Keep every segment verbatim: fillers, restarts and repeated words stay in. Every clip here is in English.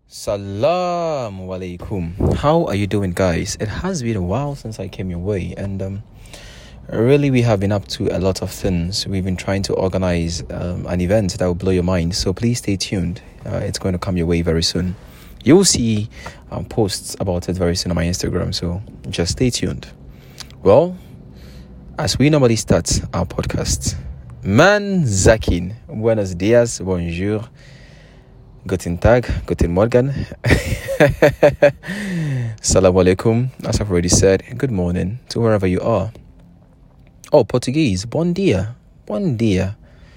Salaam alaikum. How are you doing, guys? It has been a while since I came your way, and um, really we have been up to a lot of things. We've been trying to organize um, an event that will blow your mind, so please stay tuned. Uh, it's going to come your way very soon. You will see um, posts about it very soon on my Instagram, so just stay tuned. Well, as we normally start our podcast, man Zakin, buenos dias, bonjour, guten tag, guten morgen, salam alaikum, as I've already said, good morning to wherever you are. Oh, Portuguese, bom dia, bom dia.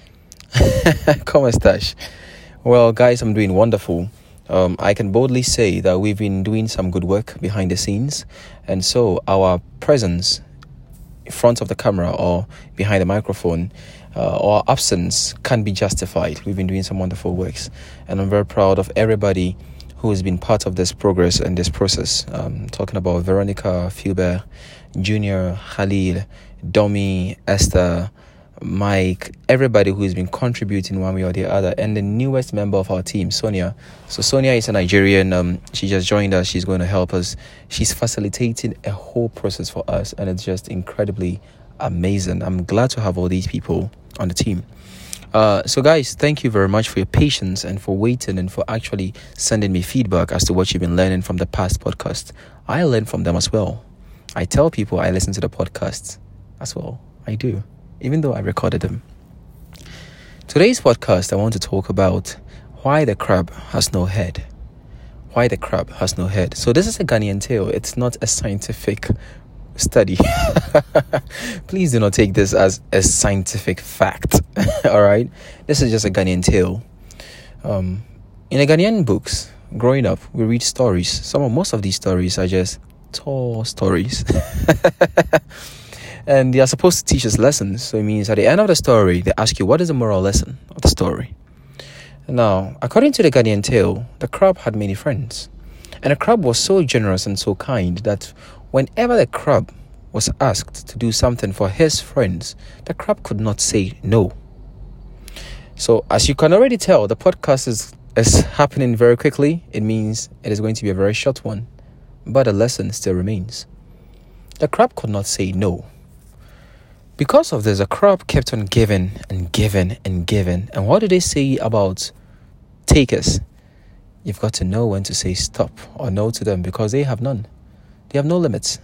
Como estás? Well, guys, I'm doing wonderful. Um, I can boldly say that we've been doing some good work behind the scenes, and so our presence in front of the camera or behind the microphone uh, or absence can be justified. We've been doing some wonderful works, and I'm very proud of everybody who has been part of this progress and this process. Um, talking about Veronica, Filbert, Junior, Khalil, Domi, Esther, Mike, everybody who has been contributing one way or the other, and the newest member of our team, Sonia. So Sonia is a Nigerian. Um, she just joined us. She's going to help us. She's facilitating a whole process for us, and it's just incredibly amazing. I'm glad to have all these people on the team. Uh, so guys, thank you very much for your patience and for waiting and for actually sending me feedback as to what you've been learning from the past podcast. I learn from them as well. I tell people I listen to the podcasts as well. I do, even though I recorded them. Today's podcast, I want to talk about why the crab has no head. Why the crab has no head. So this is a Ghanaian tale. It's not a scientific study. Please do not take this as a scientific fact. All right, this is just a Ghanaian tale. Um, in the Ghanaian books, growing up, we read stories. Some of most of these stories are just tall stories. And they are supposed to teach us lessons. So it means at the end of the story, they ask you, what is the moral lesson of the story? Now, according to the Ghanaian tale, the crab had many friends. And the crab was so generous and so kind that whenever the crab was asked to do something for his friends, the crab could not say no. So as you can already tell, the podcast is, is happening very quickly. It means it is going to be a very short one. But the lesson still remains. The crab could not say no. Because of this, the crab kept on giving and giving and giving. And what do they say about takers? You've got to know when to say stop or no to them, because they have none. They have no limits.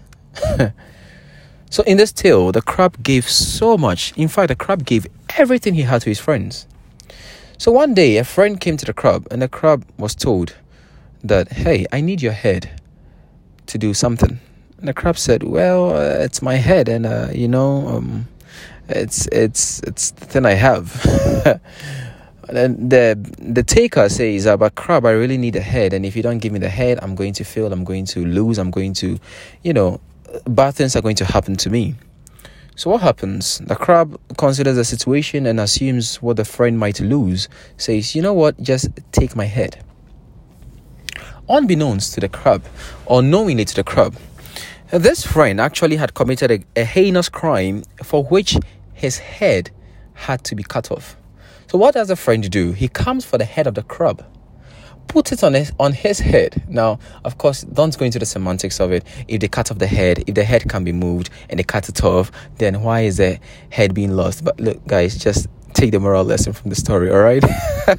So in this tale, the crab gave so much. In fact, the crab gave everything he had to his friends. So one day, a friend came to the crab, and the crab was told that, hey, I need your head to do something. And the crab said, well, uh, it's my head, and, uh, you know, um, it's it's it's the thing I have. And the the taker says, uh, but crab, I really need a head, and if you don't give me the head, I'm going to fail, I'm going to lose, I'm going to, you know, bad things are going to happen to me. So what happens? The crab considers the situation and assumes what the friend might lose, says, you know what, just take my head. Unbeknownst to the crab, or knowingly to the crab, this friend actually had committed a, a heinous crime for which his head had to be cut off. So what does the friend do? He comes for the head of the crab, puts it on his, on his head. Now, of course, don't go into the semantics of it. If they cut off the head, if the head can be moved and they cut it off, then why is the head being lost? But look, guys, just take the moral lesson from the story, all right?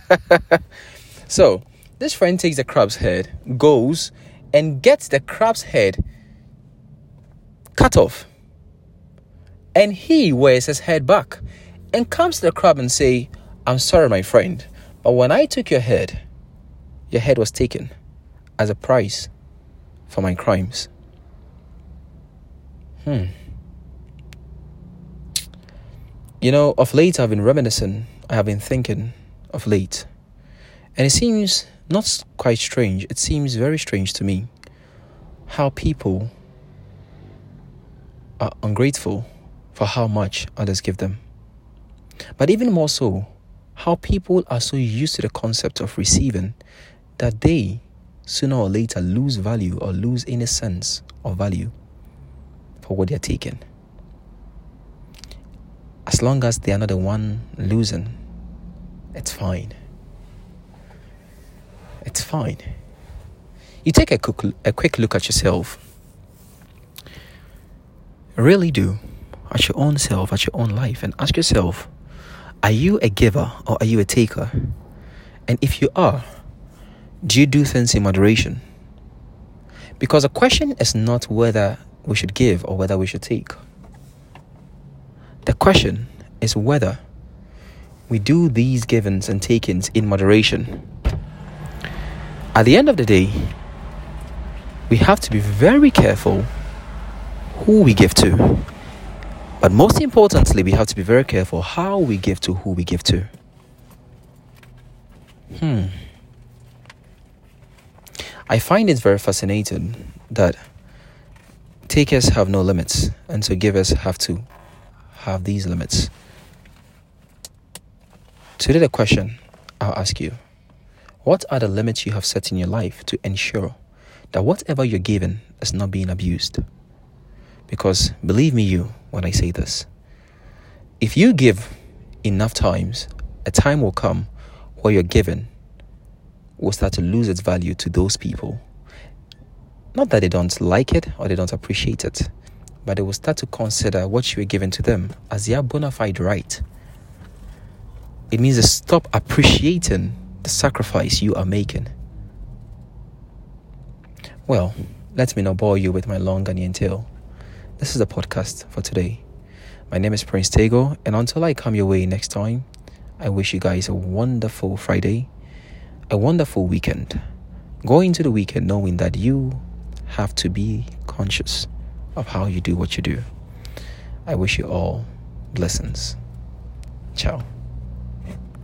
So this friend takes the crab's head, goes and gets the crab's head cut off, and he wears his head back and comes to the crab and say, I'm sorry, my friend, but when I took your head, your head was taken as a price for my crimes. Hmm. You know, of late I've been reminiscing, I have been thinking of late, and it seems not quite strange, it seems very strange to me how people are ungrateful for how much others give them. But even more so, how people are so used to the concept of receiving that they sooner or later lose value or lose any sense of value for what they're taking. As long as they are not the one losing, it's fine. It's fine. You take a quick, a quick look at yourself. Really do. At your own self, at your own life, and ask yourself, are you a giver or are you a taker? And if you are, do you do things in moderation? Because the question is not whether we should give or whether we should take. The question is whether we do these givings and takings in moderation. At the end of the day, we have to be very careful who we give to. But most importantly, we have to be very careful how we give to who we give to. Hmm. I find it very fascinating that takers have no limits, and so givers have to have these limits. Today, the question I'll ask you, what are the limits you have set in your life to ensure that whatever you're given is not being abused? Because believe me you when I say this, if you give enough times, a time will come where your giving will start to lose its value to those people. Not that they don't like it or they don't appreciate it, but they will start to consider what you are giving to them as their bona fide right. It means they stop appreciating the sacrifice you are making. Well, let me not bore you with my long Ghanaian tale. This is the podcast for today. My name is Prince Tego, and until I come your way next time, I wish you guys a wonderful Friday, a wonderful weekend. Go into the weekend knowing that you have to be conscious of how you do what you do. I wish you all blessings. Ciao.